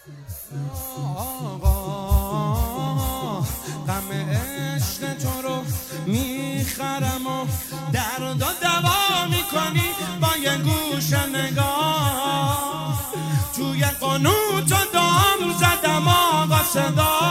آقا غم عشق تو رو میخرم و درد و دوا میکنی با یه گوش نگاه. توی قنوت و دام زدم آقا صدا،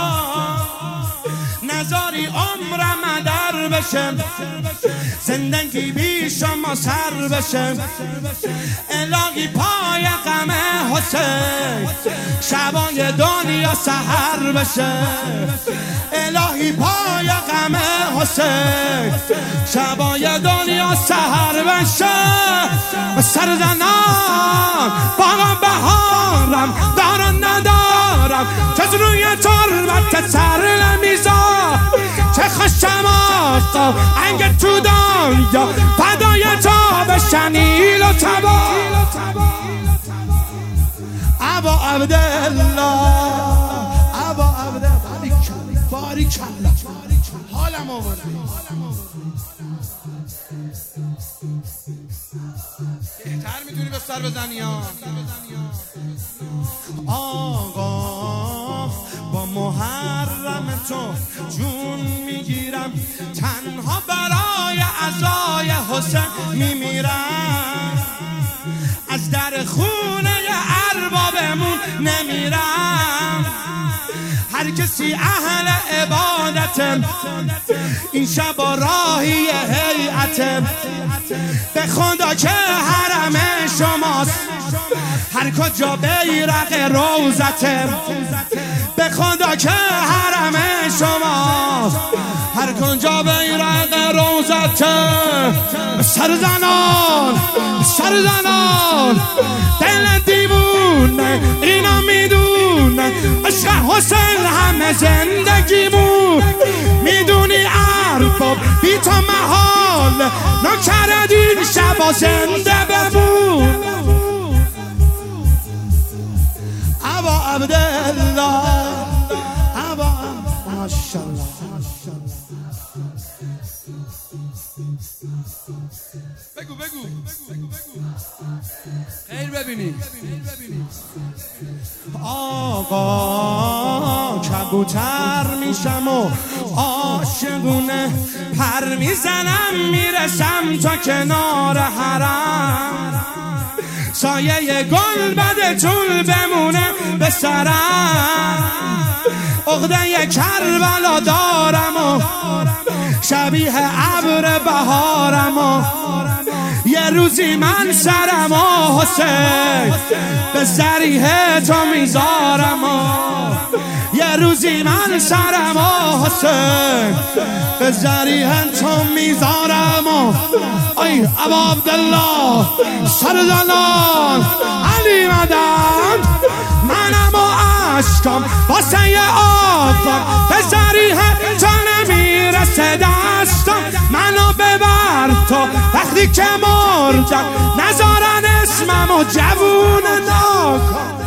نذاری عمرم در بشه، زندگی بی شما سر بشه. الهی پای غم حسین شبای دنیا سحر بشه. الهی پای غم حسین شبای دنیا سحر بشه. سر زنان باغم بهارم دارم ندارم، کس روی تربت سر نمیذار. چه خوشم آقا انگ تو دنیا فدای تو بشن ایل و تبا. ابا عبدالله ابا عبدالله باریکالله حالم آوردی. بهتر میتونی به سر بزنی ها. آقا با محرم تو جون میگیرم، تنها برای عزای حسین میمیرم. از در خونه اربابمون نمیرم، هر کسی اهل عبادتم این شب و راهی هیئتم. به خدا که حرم شماست هر کجا بیرق روزتم. به خدا که حرم شماست هر کجا بیرق روزتم. سر زنان دل دیوونه اینا میدونه، عشق حسین همه زندگیمون. میدونی ارباب بی تو محال، نکردین شبا زنده بمون. ابا عبدالله ابا ماشاءالله. بگو خیر ببینی. آقا کبوتر میشم و عاشقونه پر میزنم، میرسم تا کنار حرم. سایه گل بده طول بمونه به سرم. عقده کربلا دارم و شبیه ابر بهارم و یه روزی من سرم و حسین به ضریح تو میذارم و یه روزی من سرم و حسین به ضریح تو میذارم و ای ابا عبدالله سر زنان علی مدد. منم و عشقم واسه آقا به ضریح تو نمیرسه دستم. منو ببر تو وقتی که مردم نذارن اسمم و جوون ناکن.